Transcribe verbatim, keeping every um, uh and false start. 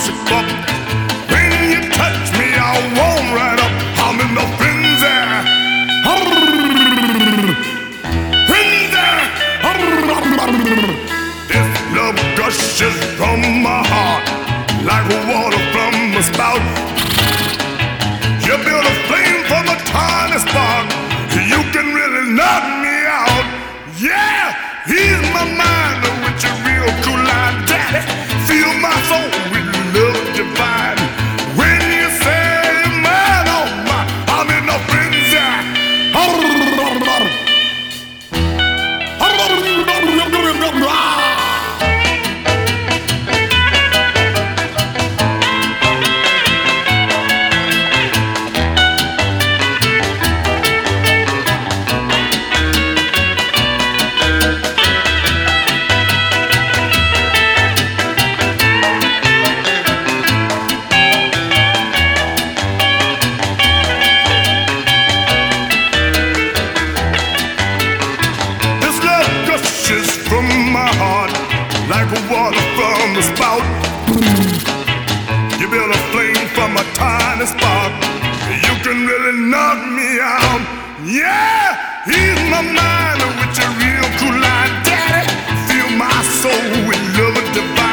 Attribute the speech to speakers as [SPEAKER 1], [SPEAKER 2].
[SPEAKER 1] sick up. When you touch me, I warm right up. I'm in a frenzy. Frenzy. This love gushes from my heart like water from a spout. You build a flame from a tiny spark. You can really knock me out. Yeah, he's my mind with your real cool line, daddy. Fill my soul with love divine. When you say you're mine, oh my, I'm in a frenzy. From my heart, like water from the spout. You build a flame from a tiny spark. You can really knock me out. Yeah, he's my mind with your real cool line, daddy. Fill my soul with love divine.